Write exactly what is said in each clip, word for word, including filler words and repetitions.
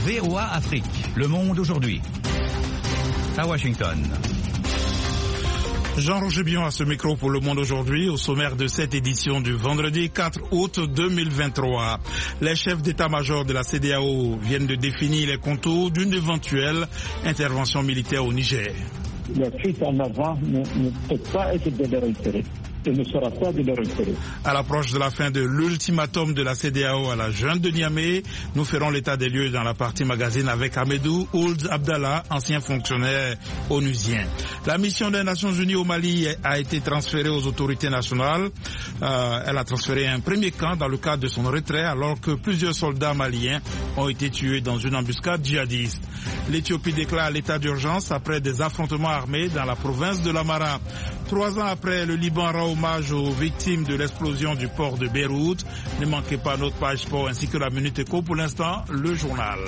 V O A Afrique. Le monde aujourd'hui. À Washington. Jean-Roger Bion à ce micro pour Le Monde aujourd'hui, au sommaire de cette édition du vendredi quatre août deux mille vingt-trois. Les chefs d'état-major de la C E D E A O viennent de définir les contours d'une éventuelle intervention militaire au Niger. La fuite en avant ne, ne peut pas être de leur intérêt. Et ne sera pas de leur intérêt. À l'approche de la fin de l'ultimatum de la C E D E A O à la junte de Niamey, nous ferons l'état des lieux dans la partie magazine avec Ahmedou Ould Abdallah, ancien fonctionnaire onusien. La mission des Nations Unies au Mali a été transférée aux autorités nationales. Euh, elle a transféré un premier camp dans le cadre de son retrait alors que plusieurs soldats maliens ont été tués dans une embuscade djihadiste. L'Éthiopie déclare l'état d'urgence après des affrontements armés dans la province de l'Amara. Trois ans après, le Liban rend hommage aux victimes de l'explosion du port de Beyrouth. Ne manquez pas notre page sport ainsi que la Minute Éco. Pour l'instant, le journal.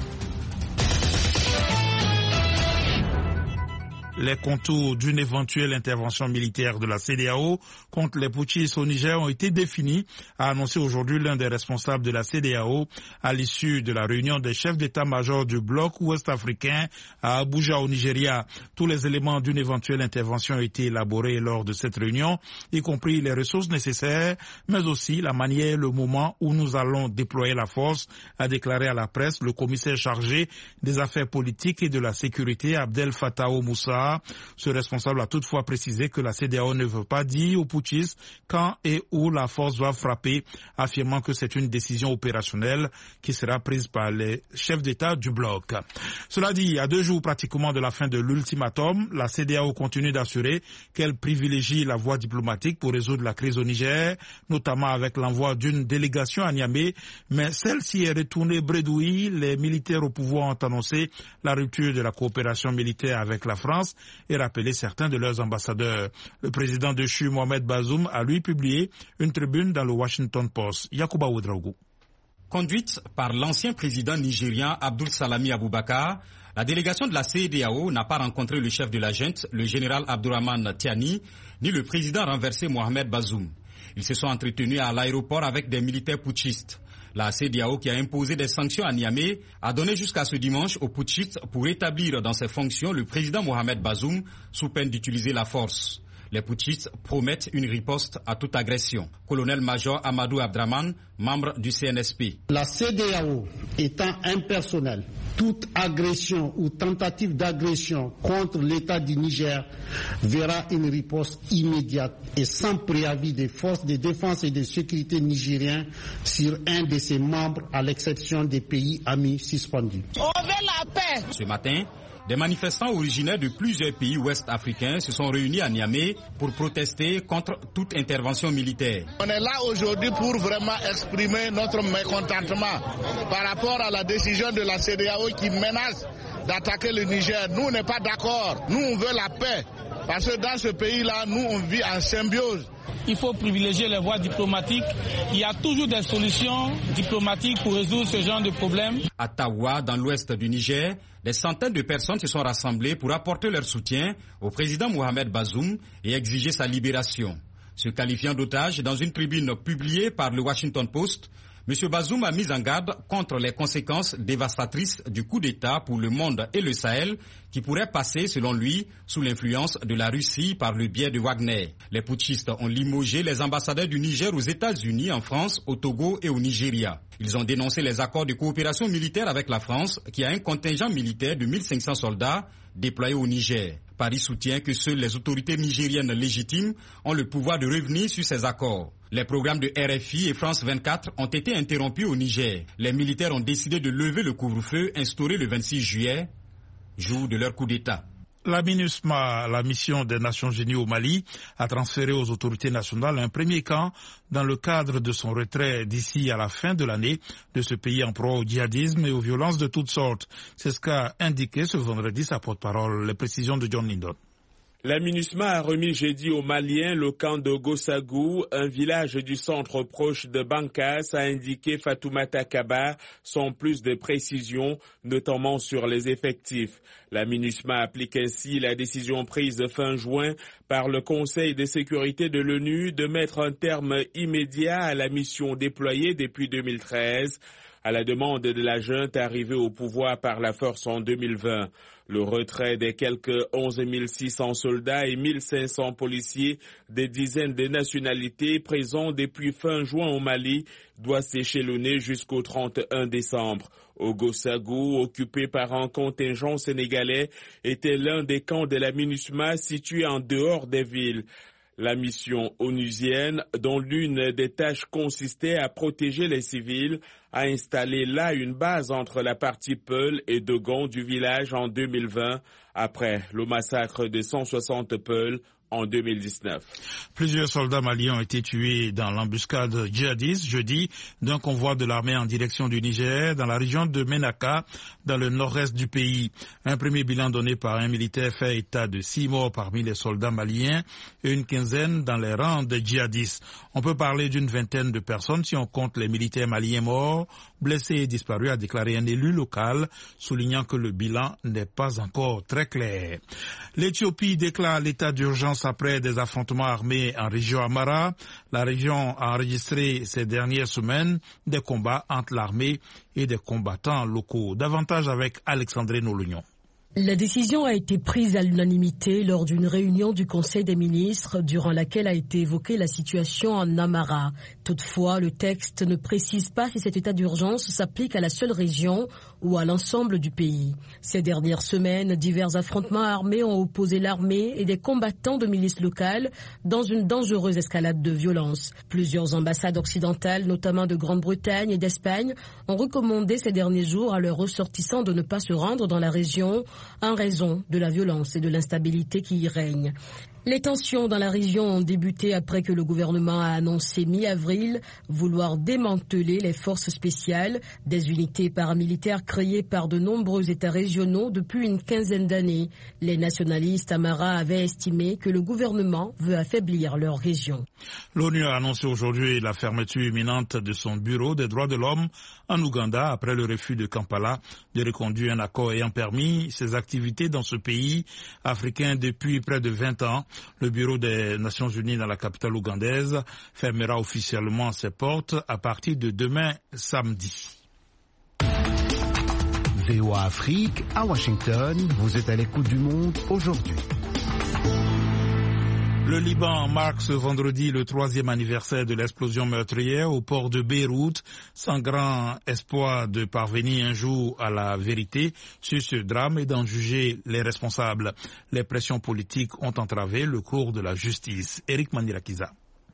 Les contours d'une éventuelle intervention militaire de la C E D E A O contre les putschistes au Niger ont été définis, a annoncé aujourd'hui l'un des responsables de la C E D E A O à l'issue de la réunion des chefs d'état-major du bloc ouest-africain à Abuja au Nigeria. Tous les éléments d'une éventuelle intervention ont été élaborés lors de cette réunion, y compris les ressources nécessaires, mais aussi la manière et le moment où nous allons déployer la force, a déclaré à la presse le commissaire chargé des affaires politiques et de la sécurité, Abdel Fattah Moussa. Ce responsable a toutefois précisé que la C E D E A O ne veut pas dire aux putschistes quand et où la force doit frapper, affirmant que c'est une décision opérationnelle qui sera prise par les chefs d'État du bloc. Cela dit, à deux jours pratiquement de la fin de l'ultimatum, la C E D E A O continue d'assurer qu'elle privilégie la voie diplomatique pour résoudre la crise au Niger, notamment avec l'envoi d'une délégation à Niamey, mais celle-ci est retournée bredouille. Les militaires au pouvoir ont annoncé la rupture de la coopération militaire avec la France et rappeler certains de leurs ambassadeurs. Le président de Chu, Mohamed Bazoum, a lui publié une tribune dans le Washington Post. Yacouba Ouedraogo. Conduite par l'ancien président nigérien Abdul Salami Aboubakar, la délégation de la C E D E A O n'a pas rencontré le chef de la junte, le général Abdourahmane Tiani, ni le président renversé Mohamed Bazoum. Ils se sont entretenus à l'aéroport avec des militaires putschistes. La C E D E A O, qui a imposé des sanctions à Niamey, a donné jusqu'à ce dimanche aux putschistes pour établir dans ses fonctions le président Mohamed Bazoum sous peine d'utiliser la force. Les putschistes promettent une riposte à toute agression. Colonel-major Amadou Abdraman, membre du C N S P. La C E D E A O étant impersonnelle, toute agression ou tentative d'agression contre l'État du Niger verra une riposte immédiate et sans préavis des forces de défense et de sécurité nigériennes sur un de ses membres, à l'exception des pays amis suspendus. On veut la paix. Ce matin, des manifestants originaires de plusieurs pays ouest-africains se sont réunis à Niamey pour protester contre toute intervention militaire. On est là aujourd'hui pour vraiment exprimer notre mécontentement par rapport à la décision de la C E D E A O qui menace d'attaquer le Niger. Nous, on n'est pas d'accord. Nous, on veut la paix. Parce que dans ce pays-là, nous, on vit en symbiose. Il faut privilégier les voies diplomatiques. Il y a toujours des solutions diplomatiques pour résoudre ce genre de problème. À Tawa, dans l'ouest du Niger, des centaines de personnes se sont rassemblées pour apporter leur soutien au président Mohamed Bazoum et exiger sa libération. Se qualifiant d'otage dans une tribune publiée par le Washington Post, M. Bazoum a mis en garde contre les conséquences dévastatrices du coup d'État pour le monde et le Sahel qui pourrait passer, selon lui, sous l'influence de la Russie par le biais de Wagner. Les putschistes ont limogé les ambassadeurs du Niger aux États-Unis, en France, au Togo et au Nigeria. Ils ont dénoncé les accords de coopération militaire avec la France qui a un contingent militaire de mille cinq cents soldats déployés au Niger. Paris soutient que seules les autorités nigériennes légitimes ont le pouvoir de revenir sur ces accords. Les programmes de R F I et France vingt-quatre ont été interrompus au Niger. Les militaires ont décidé de lever le couvre-feu instauré le vingt-six juillet, jour de leur coup d'État. La MINUSMA, la mission des Nations Unies au Mali, a transféré aux autorités nationales un premier camp dans le cadre de son retrait d'ici à la fin de l'année de ce pays en proie au djihadisme et aux violences de toutes sortes. C'est ce qu'a indiqué ce vendredi sa porte-parole. Les précisions de John Lindon. La MINUSMA a remis jeudi aux Maliens le camp de Gossagou, un village du centre proche de Bankas, a indiqué Fatoumata Kaba, sans plus de précisions, notamment sur les effectifs. La MINUSMA applique ainsi la décision prise fin juin par le Conseil de sécurité de l'ONU de mettre un terme immédiat à la mission déployée depuis deux mille treize. à la demande de la junte arrivée au pouvoir par la force en deux mille vingt. Le retrait des quelques onze mille six cents soldats et mille cinq cents policiers des dizaines de nationalités présents depuis fin juin au Mali doit s'échelonner jusqu'au trente et un décembre. Ogosagou, occupé par un contingent sénégalais, était l'un des camps de la MINUSMA situé en dehors des villes. La mission onusienne, dont l'une des tâches consistait à protéger les civils, a installé là une base entre la partie Peul et Dogon du village en deux mille vingt, après le massacre de cent soixante Peuls en deux mille dix-neuf. Plusieurs soldats maliens ont été tués dans l'embuscade djihadiste jeudi d'un convoi de l'armée en direction du Niger dans la région de Menaka, dans le nord-est du pays. Un premier bilan donné par un militaire fait état de six morts parmi les soldats maliens et une quinzaine dans les rangs des djihadistes. On peut parler d'une vingtaine de personnes si on compte les militaires maliens morts, blessés et disparus, a déclaré un élu local, soulignant que le bilan n'est pas encore très clair. L'Éthiopie déclare l'état d'urgence après des affrontements armés en région Amara. La région a enregistré ces dernières semaines des combats entre l'armée et des combattants locaux. Davantage avec Alexandre Nolognon. La décision a été prise à l'unanimité lors d'une réunion du Conseil des ministres durant laquelle a été évoquée la situation en Amara. Toutefois, le texte ne précise pas si cet état d'urgence s'applique à la seule région ou à l'ensemble du pays. Ces dernières semaines, divers affrontements armés ont opposé l'armée et des combattants de milices locales dans une dangereuse escalade de violence. Plusieurs ambassades occidentales, notamment de Grande-Bretagne et d'Espagne, ont recommandé ces derniers jours à leurs ressortissants de ne pas se rendre dans la région en raison de la violence et de l'instabilité qui y règne. Les tensions dans la région ont débuté après que le gouvernement a annoncé mi-avril vouloir démanteler les forces spéciales, des unités paramilitaires créées par de nombreux États régionaux depuis une quinzaine d'années. Les nationalistes Amara avaient estimé que le gouvernement veut affaiblir leur région. L'ONU a annoncé aujourd'hui la fermeture imminente de son bureau des droits de l'homme en Ouganda après le refus de Kampala de reconduire un accord ayant permis ses activités dans ce pays africain depuis près de vingt ans. Le bureau des Nations Unies dans la capitale ougandaise fermera officiellement ses portes à partir de demain samedi. V O A Afrique, à Washington, vous êtes à l'écoute du monde aujourd'hui. Le Liban marque ce vendredi le troisième anniversaire de l'explosion meurtrière au port de Beyrouth, sans grand espoir de parvenir un jour à la vérité sur ce drame et d'en juger les responsables. Les pressions politiques ont entravé le cours de la justice. Eric Mandirakiza.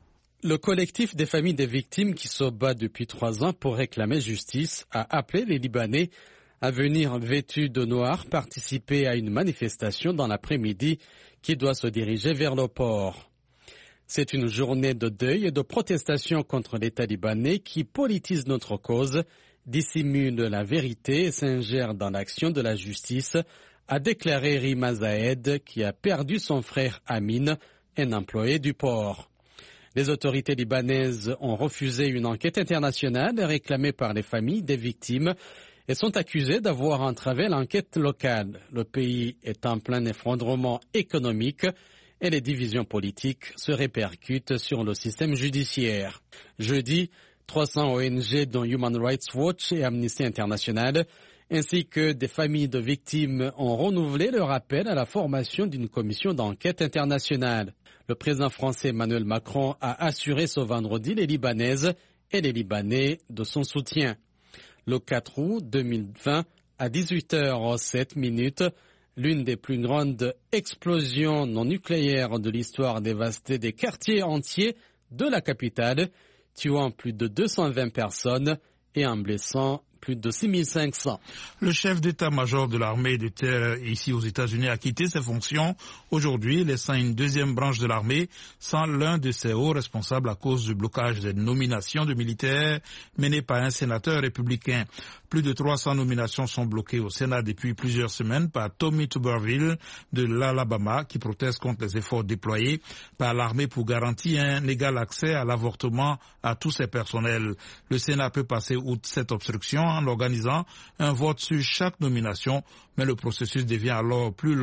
Le collectif des familles des victimes qui se bat depuis trois ans pour réclamer justice a appelé les Libanais à venir vêtus de noir participer à une manifestation dans l'après-midi qui doit se diriger vers le port. C'est une journée de deuil et de protestation contre l'État libanais qui politise notre cause, dissimule la vérité et s'ingère dans l'action de la justice, a déclaré Rima Zahed, qui a perdu son frère Amin, un employé du port. Les autorités libanaises ont refusé une enquête internationale réclamée par les familles des victimes et sont accusés d'avoir entravé l'enquête locale. Le pays est en plein effondrement économique et les divisions politiques se répercutent sur le système judiciaire. Jeudi, trois cents O N G dont Human Rights Watch et Amnesty International ainsi que des familles de victimes ont renouvelé leur appel à la formation d'une commission d'enquête internationale. Le président français Emmanuel Macron a assuré ce vendredi les Libanaises et les Libanais de son soutien. Le quatre août deux mille vingt, à dix-huit heures sept minutes, l'une des plus grandes explosions non nucléaires de l'histoire a dévasté des quartiers entiers de la capitale, tuant plus de deux cent vingt personnes et en blessant plus de six mille cinq cents. Le chef d'état-major de l'armée de terre ici aux États-Unis a quitté ses fonctions aujourd'hui, laissant une deuxième branche de l'armée sans l'un de ses hauts responsables à cause du blocage des nominations de militaires menées par un sénateur républicain. Plus de trois cents nominations sont bloquées au Sénat depuis plusieurs semaines par Tommy Tuberville de l'Alabama qui proteste contre les efforts déployés par l'armée pour garantir un égal accès à l'avortement à tous ses personnels. Le Sénat peut passer outre cette obstruction en organisant un vote sur chaque nomination, mais le processus devient alors plus long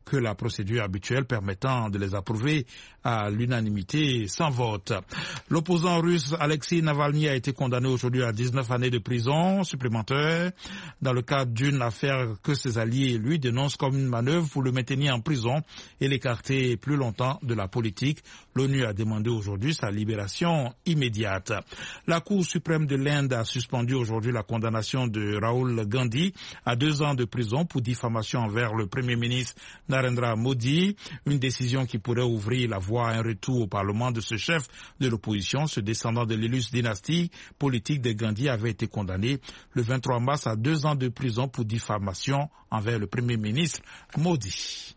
que la procédure habituelle permettant de les approuver à l'unanimité sans vote. L'opposant russe Alexei Navalny a été condamné aujourd'hui à dix-neuf années de prison supplémentaire dans le cadre d'une affaire que ses alliés lui dénoncent comme une manœuvre pour le maintenir en prison et l'écarter plus longtemps de la politique. L'ONU a demandé aujourd'hui sa libération immédiate. La Cour suprême de l'Inde a suspendu aujourd'hui la condamnation de Rahul Gandhi à deux ans de prison pour diffamation envers le Premier ministre Narendra Modi, une décision qui pourrait ouvrir la voie à un retour au Parlement de ce chef de l'opposition. Ce descendant de l'illustre dynastie politique de Gandhi avait été condamné le vingt-trois mars à deux ans de prison pour diffamation envers le Premier ministre Modi.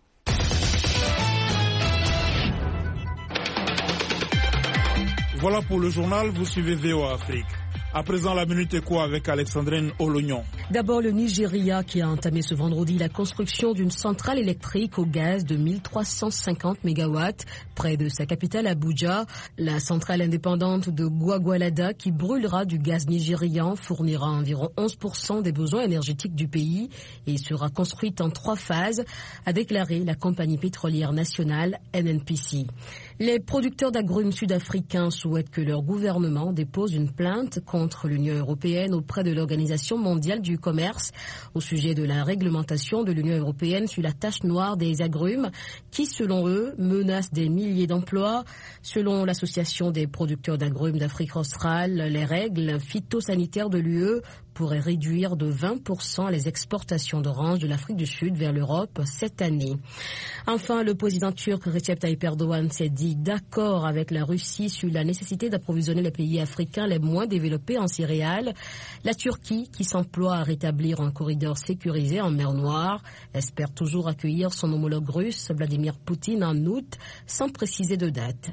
Voilà pour le journal, vous suivez V O A Afrique. À présent, la Minute Éco avec Alexandrine Olognon. D'abord, le Nigeria qui a entamé ce vendredi la construction d'une centrale électrique au gaz de mille trois cent cinquante mégawatts près de sa capitale Abuja. La centrale indépendante de Gwagwalada qui brûlera du gaz nigérian fournira environ onze pour cent des besoins énergétiques du pays et sera construite en trois phases, a déclaré la compagnie pétrolière nationale N N P C. Les producteurs d'agrumes sud-africains souhaitent que leur gouvernement dépose une plainte contre l'Union européenne auprès de l'Organisation mondiale du commerce au sujet de la réglementation de l'Union européenne sur la tache noire des agrumes qui, selon eux, menace des milliers d'emplois. Selon l'Association des producteurs d'agrumes d'Afrique australe, les règles phytosanitaires de l'U E pourrait réduire de vingt pour cent les exportations d'oranges de l'Afrique du Sud vers l'Europe cette année. Enfin, le président turc Recep Tayyip Erdogan s'est dit d'accord avec la Russie sur la nécessité d'approvisionner les pays africains les moins développés en céréales. La Turquie, qui s'emploie à rétablir un corridor sécurisé en mer Noire, espère toujours accueillir son homologue russe Vladimir Poutine en août, sans préciser de date.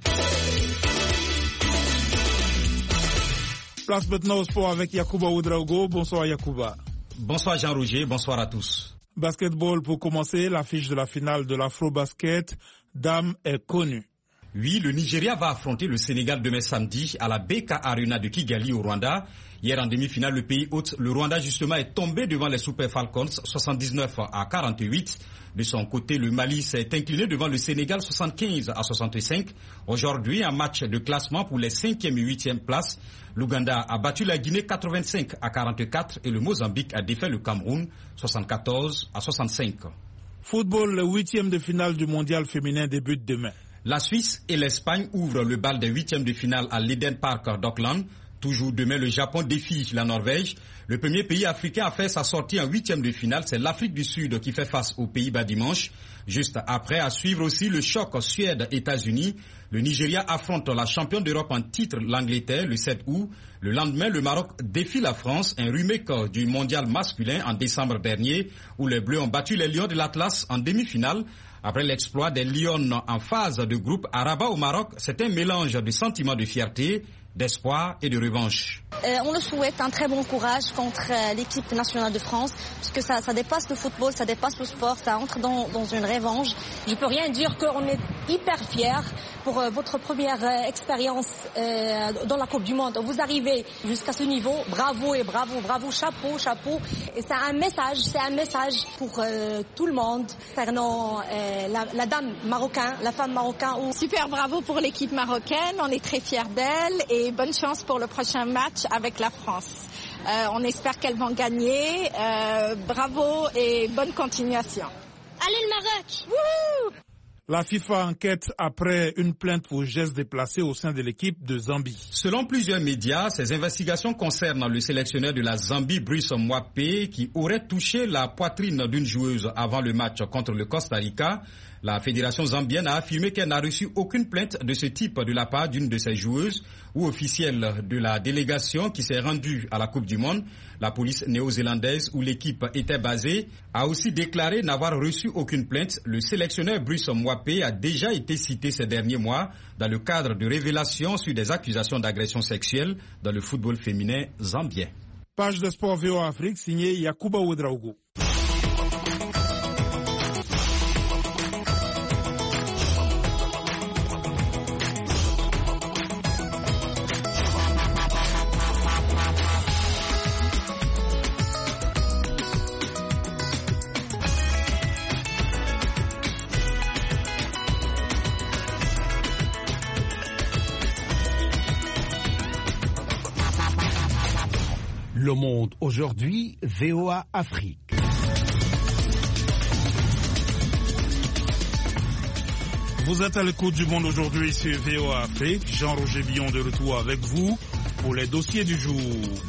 Place maintenant au sport avec Yacouba Ouedraogo. Bonsoir Yacouba. Bonsoir Jean-Roger, bonsoir à tous. Basketball pour commencer, l'affiche de la finale de l'Afro-Basket Dames est connue. Oui, le Nigeria va affronter le Sénégal demain samedi à la B K Arena de Kigali au Rwanda. Hier en demi-finale, le pays hôte, le Rwanda justement, est tombé devant les Super Falcons soixante-dix-neuf à quarante-huit. De son côté, le Mali s'est incliné devant le Sénégal soixante-quinze à soixante-cinq. Aujourd'hui, un match de classement pour les cinquième et huitième places. L'Ouganda a battu la Guinée quatre-vingt-cinq à quarante-quatre et le Mozambique a défait le Cameroun soixante-quatorze à soixante-cinq. Football, le huitième de finale du mondial féminin débute demain. La Suisse et l'Espagne ouvrent le bal des huitièmes de finale à l'Eden Park d'Auckland. Toujours demain, le Japon défie la Norvège. Le premier pays africain à faire sa sortie en huitième de finale, c'est l'Afrique du Sud qui fait face aux Pays-Bas dimanche. Juste après, à suivre aussi le choc Suède-États-Unis. Le Nigeria affronte la championne d'Europe en titre, l'Angleterre, le sept août. Le lendemain, le Maroc défie la France, un remake du mondial masculin en décembre dernier, où les Bleus ont battu les Lions de l'Atlas en demi-finale. Après l'exploit des Lions en phase de groupe à Rabat au Maroc, c'est un mélange de sentiments de fierté, d'espoir et de revanche. Euh, on le souhaite un très bon courage contre euh, l'équipe nationale de France, parce que ça, ça dépasse le football, ça dépasse le sport, ça entre dans, dans une revanche. Je peux rien dire qu'on est hyper fiers pour euh, votre première euh, expérience euh, dans la Coupe du Monde. Vous arrivez jusqu'à ce niveau, bravo et bravo, bravo, chapeau, chapeau. Et c'est un message, c'est un message pour euh, tout le monde, concernant euh, la, la dame marocaine, la femme marocaine. Ou... Super bravo pour l'équipe marocaine, on est très fiers d'elle et bonne chance pour le prochain match avec la France. Euh, on espère qu'elles vont gagner. Euh, bravo et bonne continuation. Allez le Maroc! Wouhou! La FIFA enquête après une plainte pour gestes déplacés au sein de l'équipe de Zambie. Selon plusieurs médias, ces investigations concernent le sélectionneur de la Zambie, Brice Mwape, qui aurait touché la poitrine d'une joueuse avant le match contre le Costa Rica. La fédération zambienne a affirmé qu'elle n'a reçu aucune plainte de ce type de la part d'une de ses joueuses ou officielle de la délégation qui s'est rendue à la Coupe du Monde. La police néo-zélandaise où l'équipe était basée a aussi déclaré n'avoir reçu aucune plainte. Le sélectionneur Brice Mwape a déjà été cité ces derniers mois dans le cadre de révélations sur des accusations d'agression sexuelle dans le football féminin zambien. Page de sport V O A Afrique signée Yacouba Ouedraogo. Le Monde aujourd'hui, V O A Afrique. Vous êtes à l'écoute du Monde aujourd'hui sur V O A Afrique. Jean-Roger Billon de retour avec vous pour les dossiers du jour.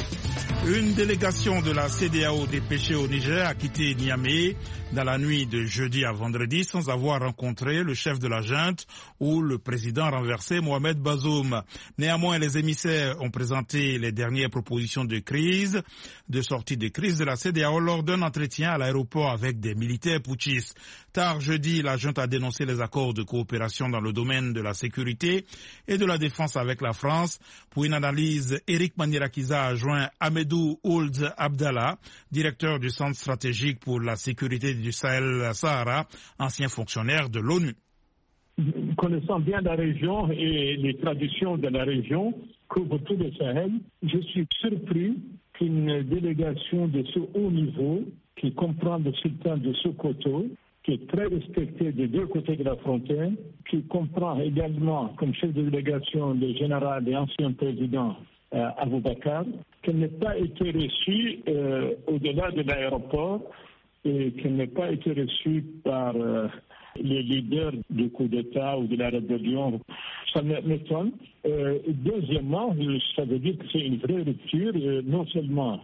Une délégation de la C E D E A O dépêchée au Niger a quitté Niamey dans la nuit de jeudi à vendredi sans avoir rencontré le chef de la junte ou le président renversé Mohamed Bazoum. Néanmoins, les émissaires ont présenté les dernières propositions de crise, de sortie de crise de la C E D E A O lors d'un entretien à l'aéroport avec des militaires putschistes. Tard jeudi, la junte a dénoncé les accords de coopération dans le domaine de la sécurité et de la défense avec la France. Pour une analyse, Eric Manirakiza a joint Ahmedou Ould Abdallah, directeur du Centre stratégique pour la sécurité du Sahel-Sahara, ancien fonctionnaire de l'ONU. Connaissant bien la région et les traditions de la région, couvre tout le Sahel, je suis surpris qu'une délégation de ce haut niveau, qui comprend le sultan de Sokoto, qui est très respecté des deux côtés de la frontière, qui comprend également comme chef de délégation le général et ancien président euh, Aboubakar, qu'elle n'ait pas été reçue euh, au-delà de l'aéroport et qu'elle n'ait pas été reçue par euh, les leaders du coup d'État ou de la rébellion. Ça m'étonne. Euh, deuxièmement, ça veut dire que c'est une vraie rupture, euh, non seulement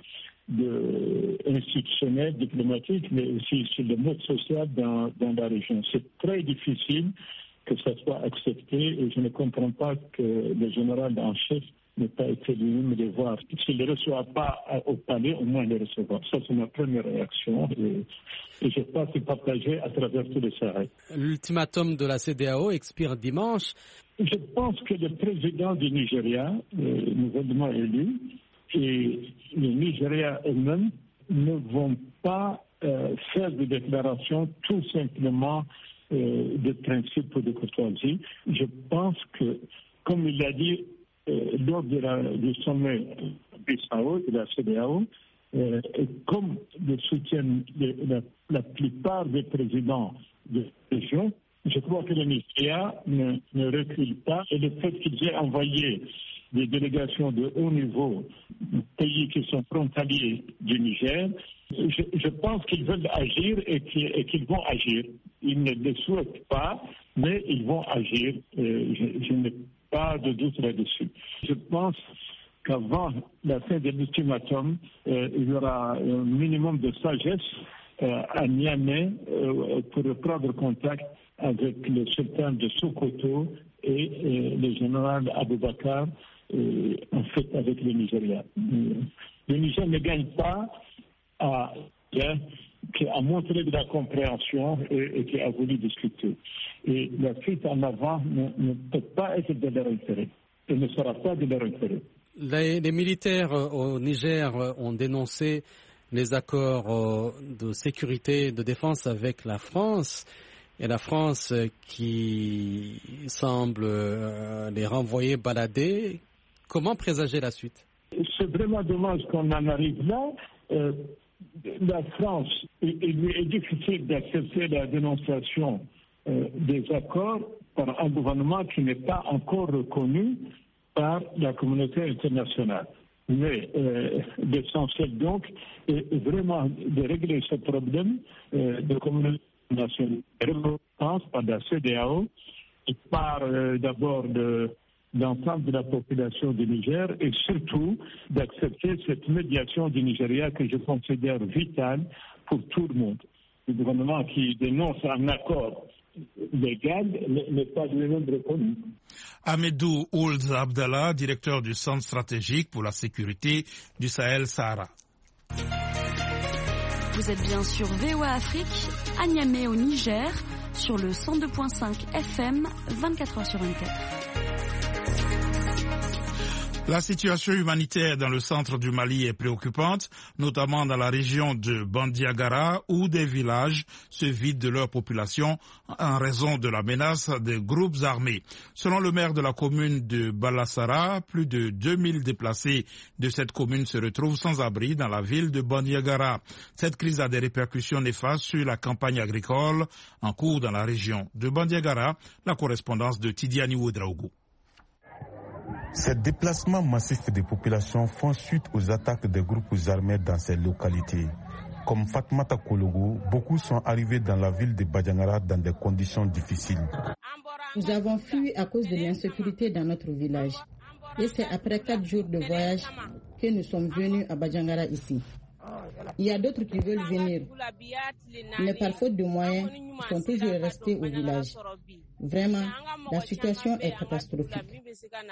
de institutionnel, diplomatique, mais aussi sur le mode social dans, dans la région. C'est très difficile que ça soit accepté et je ne comprends pas que le général en chef n'ait pas été lui-même les voir. S'il ne le reçoit pas au palais, au moins le recevoir. Ça, c'est ma première réaction et, et je pense que c'est partagé à travers tout le Sahel. L'ultimatum de la C E D E A O expire dimanche. Je pense que le président du Nigeria, euh, nouvellement élu, et le Nigeria eux-mêmes ne vont pas euh, faire des déclarations tout simplement euh, de principe ou de courtoisie. Je pense que, comme il l'a dit euh, lors de la, du sommet Bissau de la C E D E A O, euh, et comme le soutiennent de, la, la plupart des présidents de région, je crois que le Nigeria ne, ne recule pas et le fait qu'ils aient envoyé des délégations de haut niveau, pays qui sont frontaliers du Niger, je, je pense qu'ils veulent agir et qu'ils, et qu'ils vont agir. Ils ne le souhaitent pas, mais ils vont agir. Euh, je, je n'ai pas de doute là-dessus. Je pense qu'avant la fin de l'ultimatum, euh, il y aura un minimum de sagesse euh, à Niamey euh, pour prendre contact avec le sultan de Sokoto et, et le général Aboubakar, Euh, en fait avec le Nigeria. Le Niger ne gagne pas à, hein, qui a montré de la compréhension et, et qui a voulu discuter. Et la fuite en avant ne, ne peut pas être de leur intérêt. Elle ne sera pas de leur intérêt. Les, les militaires au Niger ont dénoncé les accords de sécurité, de défense avec la France. Et la France qui semble les renvoyer balader. Comment présager la suite? C'est vraiment dommage qu'on en arrive là. Euh, la France, il, il lui est difficile d'accepter la dénonciation euh, des accords par un gouvernement qui n'est pas encore reconnu par la communauté internationale. Mais euh, l'essentiel donc est vraiment de régler ce problème euh, de communauté internationale. Par la C E D E A O et par euh, d'abord de l'ensemble de la population du Niger et surtout d'accepter cette médiation du Nigeria que je considère vitale pour tout le monde. Le gouvernement qui dénonce un accord légal n'est pas lui-même reconnu. Ahmedou Ould Abdallah, directeur du Centre stratégique pour la sécurité du Sahel-Sahara. Vous êtes bien sur V O A Afrique, à Niamey au Niger, sur le cent deux point cinq F M, vingt-quatre heures sur vingt-quatre. La situation humanitaire dans le centre du Mali est préoccupante, notamment dans la région de Bandiagara, où des villages se vident de leur population en raison de la menace des groupes armés. Selon le maire de la commune de Balassara, plus de deux mille déplacés de cette commune se retrouvent sans abri dans la ville de Bandiagara. Cette crise a des répercussions néfastes sur la campagne agricole en cours dans la région de Bandiagara. La correspondance de Tidiane Ouedraogo. Ces déplacements massifs des populations font suite aux attaques des groupes armés dans ces localités. Comme Fatoumata Kologo, beaucoup sont arrivés dans la ville de Badjangara dans des conditions difficiles. Nous avons fui à cause de l'insécurité dans notre village. Et c'est après quatre jours de voyage que nous sommes venus à Badjangara ici. Il y a d'autres qui veulent venir, mais par faute de moyens, ils sont toujours restés au village. Vraiment, la situation est catastrophique.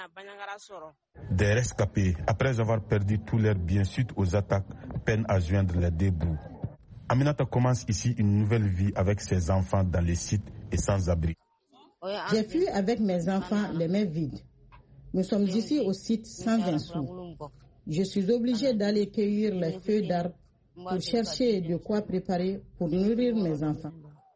Des rescapés, après avoir perdu tous leurs biens suite aux attaques, peinent à joindre les deux bouts. Aminata commence ici une nouvelle vie avec ses enfants dans les sites et sans abri. J'ai fui avec mes enfants les mains vides. Nous sommes ici au site sans un sou. Je suis obligée d'aller cueillir les feuilles d'arbres pour chercher de quoi préparer pour nourrir mes enfants.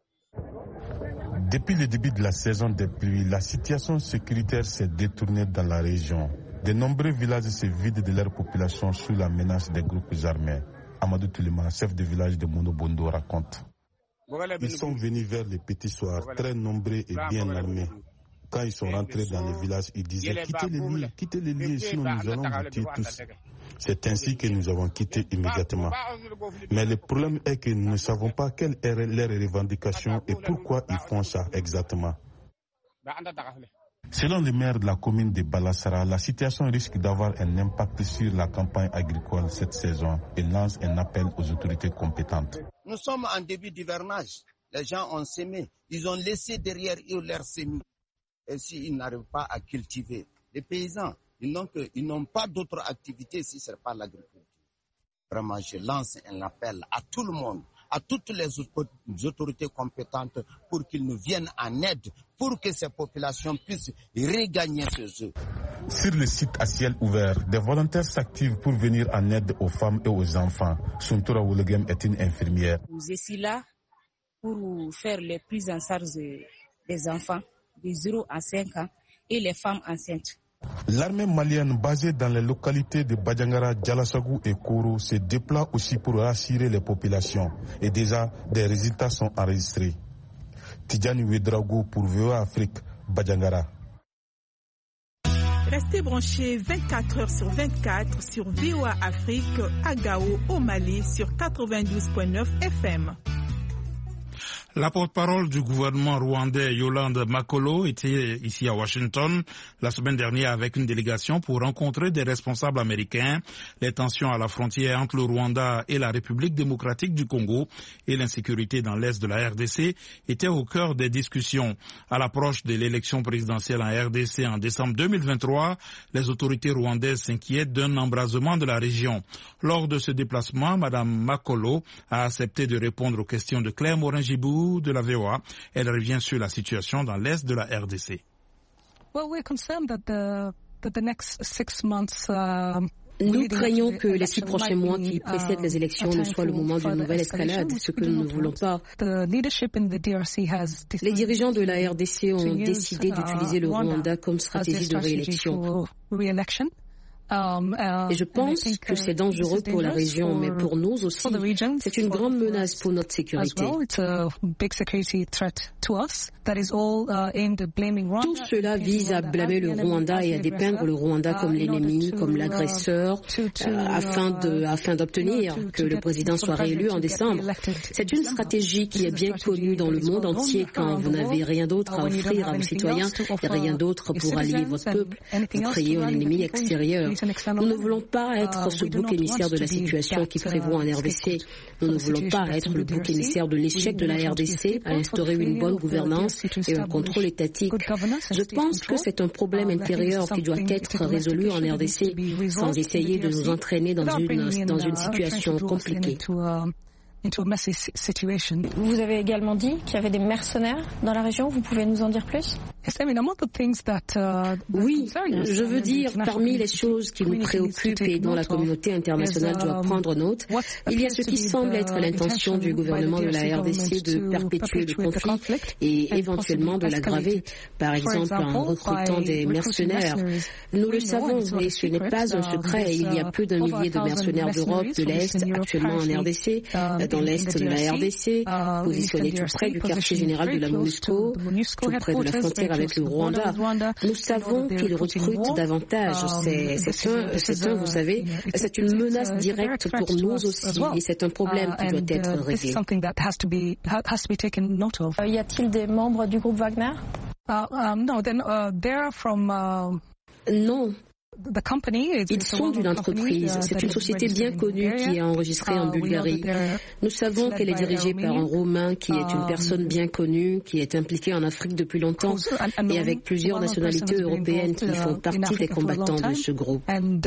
Depuis le début de la saison des pluies, la situation sécuritaire s'est détournée dans la région. De nombreux villages se vident de leur population sous la menace des groupes armés. Amadou Toulima, chef de village de Monobondo, raconte. Ils sont venus vers les petits soirs, très nombreux et bien armés. Quand ils sont rentrés dans les villages, ils disaient « Quittez les lieux, quittez les lieux, sinon nous allons vous tuer tous ». C'est ainsi que nous avons quitté immédiatement. Mais le problème est que nous ne savons pas quelle est leur revendication et pourquoi ils font ça exactement. Selon le maire de la commune de Balassara, la situation risque d'avoir un impact sur la campagne agricole cette saison et lance un appel aux autorités compétentes. Nous sommes en début d'hivernage. Les gens ont semé. Ils ont laissé derrière eux leur semis. Et s'ils n'arrivent pas à cultiver, les paysans, ils n'ont, que, ils n'ont pas d'autre activité si ce n'est pas l'agriculture. Vraiment, je lance un appel à tout le monde, à toutes les autorités compétentes pour qu'ils nous viennent en aide, pour que ces populations puissent regagner ce jeu. Sur le site à ciel ouvert, des volontaires s'activent pour venir en aide aux femmes et aux enfants. Suntura Woulegem est une infirmière. Nous sommes là pour faire les prises en charge des enfants de zéro à cinq ans et les femmes enceintes. L'armée malienne basée dans les localités de Badjangara, Djalassagou et Koro se déploie aussi pour rassurer les populations et déjà des résultats sont enregistrés. Tidjani Ouedraogo pour V O A Afrique, Badjangara. Restez branchés vingt-quatre heures sur vingt-quatre sur V O A Afrique à Gao au Mali sur quatre-vingt-douze virgule neuf F M. La porte-parole du gouvernement rwandais, Yolande Makolo, était ici à Washington la semaine dernière avec une délégation pour rencontrer des responsables américains. Les tensions à la frontière entre le Rwanda et la République démocratique du Congo et l'insécurité dans l'est de la R D C étaient au cœur des discussions. À l'approche de l'élection présidentielle en R D C en décembre deux mille vingt-trois, les autorités rwandaises s'inquiètent d'un embrasement de la région. Lors de ce déplacement, Madame Makolo a accepté de répondre aux questions de Claire Morin-Gibou de la V O A. Elle revient sur la situation dans l'est de la R D C. Well, we're concerned that the, that the next six months, uh... Nous craignons que les six prochains mois qui précèdent les élections ne soient le moment d'une nouvelle escalade, ce que nous ne voulons pas. Les dirigeants de la R D C ont décidé d'utiliser le Rwanda comme stratégie de réélection. Et je pense que c'est dangereux pour la région, mais pour nous aussi, c'est une grande menace pour notre sécurité. Tout cela vise à blâmer le Rwanda et à dépeindre le Rwanda comme l'ennemi, comme l'agresseur, euh, afin de, afin d'obtenir que le président soit réélu en décembre. C'est une stratégie qui est bien connue dans le monde entier. Quand vous n'avez rien d'autre à offrir à vos citoyens et rien d'autre pour allier votre peuple, vous créez un ennemi extérieur. Nous ne voulons pas être ce bouc émissaire de la situation qui prévaut en R D C. Nous ne voulons pas être le bouc émissaire de l'échec de la R D C à instaurer une bonne gouvernance et un contrôle étatique. Je pense que c'est un problème intérieur qui doit être résolu en R D C sans essayer de nous entraîner dans une, dans une situation compliquée. Vous avez également dit qu'il y avait des mercenaires dans la région. Vous pouvez nous en dire plus? Oui, je veux dire, parmi les choses qui nous préoccupent et dont la communauté internationale doit prendre note, il y a ce qui semble être l'intention du gouvernement de la R D C de perpétuer le conflit et éventuellement de l'aggraver, par exemple en recrutant des mercenaires. Nous le savons, et ce n'est pas un secret, il y a plus d'un millier de mercenaires d'Europe, de l'Est, actuellement en R D C, dans l'Est de la R D C, positionnés tout près du quartier général de la MONUSCO, tout près de la frontière avec le Rwanda. Nous savons qu'ils recrutent davantage. C'est, c'est, un, c'est un, vous savez, c'est une menace directe pour nous aussi et c'est un problème qui doit être réglé. Euh, y a-t-il des membres du groupe Wagner? Uh, um, no, then, uh, they're from, uh... Non. The Ils sont d'une entreprise. C'est une société bien connue qui est enregistrée en Bulgarie. Nous savons qu'elle est dirigée par un Roumain qui est une personne bien connue, qui est impliqué en Afrique depuis longtemps et avec plusieurs nationalités européennes qui font partie des combattants de ce groupe.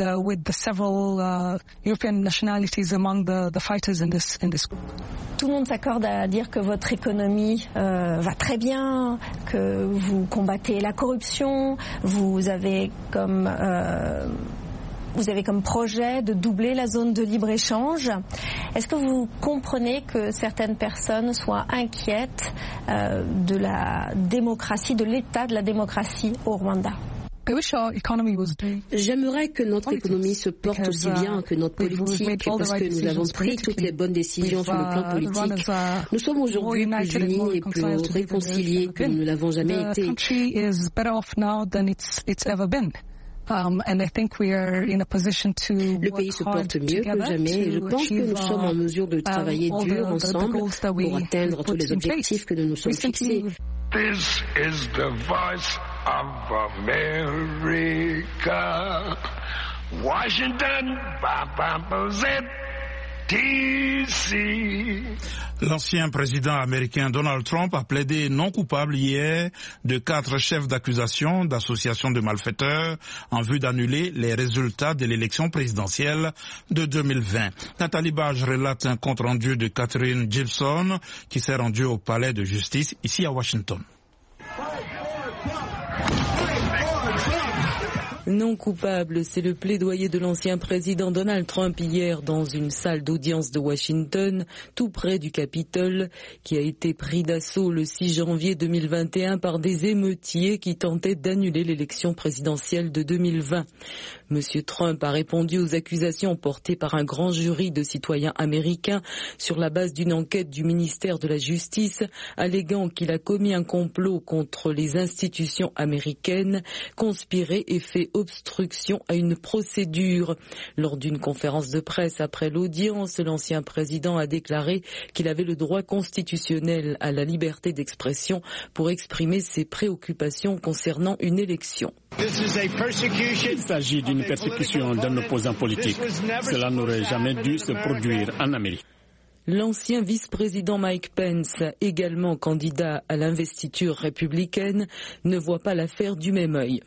Tout le monde s'accorde à dire que votre économie euh, va très bien, que vous combattez la corruption, vous avez comme euh, vous avez comme projet de doubler la zone de libre-échange. Est-ce que vous comprenez que certaines personnes soient inquiètes euh, de la démocratie, de l'état de la démocratie au Rwanda? J'aimerais que notre économie se porte aussi bien que notre politique parce que nous avons pris toutes les bonnes décisions sur le plan politique. Nous sommes aujourd'hui plus unis et plus réconciliés que nous ne l'avons jamais été. Um, and I think we are in a position to Le pays se porte mieux que jamais et je pense que nous sommes en mesure de travailler um, dur ensemble pour atteindre tous les objectifs que nous nous sommes fixés. This is the voice of America. Washington, D C L'ancien président américain Donald Trump a plaidé non coupable hier de quatre chefs d'accusation d'association de malfaiteurs en vue d'annuler les résultats de l'élection présidentielle de deux mille vingt. Nathalie Bage relate un compte-rendu de Catherine Gibson qui s'est rendue au palais de justice ici à Washington. Non coupable, c'est le plaidoyer de l'ancien président Donald Trump hier dans une salle d'audience de Washington, tout près du Capitole, qui a été pris d'assaut le six janvier deux mille vingt et un par des émeutiers qui tentaient d'annuler l'élection présidentielle de deux mille vingt. Monsieur Trump a répondu aux accusations portées par un grand jury de citoyens américains sur la base d'une enquête du ministère de la Justice, alléguant qu'il a commis un complot contre les institutions américaines, conspiré et fait obstruction à une procédure. Lors d'une conférence de presse après l'audience, l'ancien président a déclaré qu'il avait le droit constitutionnel à la liberté d'expression pour exprimer ses préoccupations concernant une élection. Il s'agit d'une persécution d'un opposant politique. Cela n'aurait jamais dû se produire en Amérique. L'ancien vice-président Mike Pence, également candidat à l'investiture républicaine, ne voit pas l'affaire du même œil.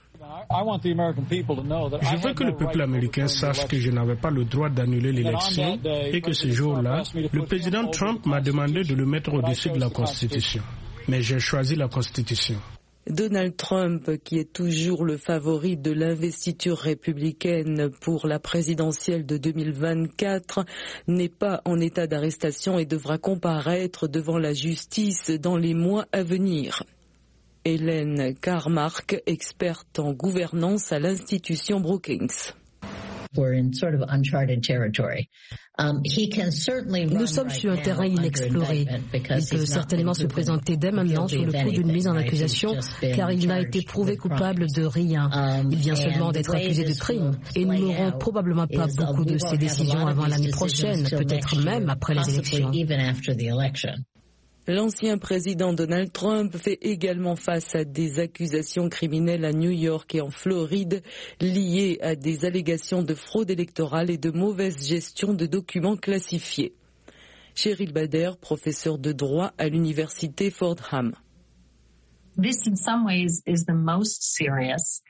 Je veux que le peuple américain sache que je n'avais pas le droit d'annuler l'élection et que ce jour-là, le président Trump m'a demandé de le mettre au-dessus de la Constitution. Mais j'ai choisi la Constitution. Donald Trump, qui est toujours le favori de l'investiture républicaine pour la présidentielle de deux mille vingt-quatre, n'est pas en état d'arrestation et devra comparaître devant la justice dans les mois à venir. Hélène Carmark, experte en gouvernance à l'institution Brookings. Nous sommes sur un terrain inexploré. Il peut certainement se présenter dès maintenant sous le coup d'une mise en accusation, car il n'a été prouvé coupable de rien. Il vient seulement d'être accusé de crime. Et nous n'aurons probablement pas beaucoup de ces décisions avant l'année prochaine, peut-être même après les élections. L'ancien président Donald Trump fait également face à des accusations criminelles à New York et en Floride liées à des allégations de fraude électorale et de mauvaise gestion de documents classifiés. Cheryl Bader, professeure de droit à l'université Fordham. This in some ways is the most serious.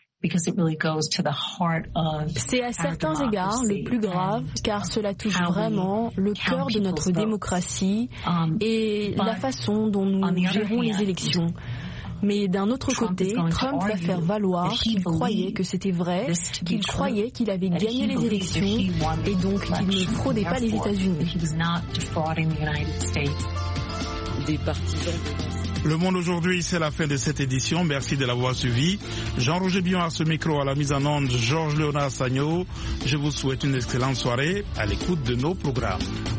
C'est à certains égards le plus grave car cela touche vraiment le cœur de notre démocratie et la façon dont nous gérons les élections. Mais d'un autre côté, Trump va faire valoir qu'il croyait que c'était vrai, qu'il croyait qu'il avait gagné les élections et donc qu'il ne fraudait pas les États-Unis. Des partisans de... Le Monde aujourd'hui, c'est la fin de cette édition. Merci de l'avoir suivi. Jean-Roger Bion à ce micro, à la mise en onde, Georges Léonard Sagno. Je vous souhaite une excellente soirée à l'écoute de nos programmes.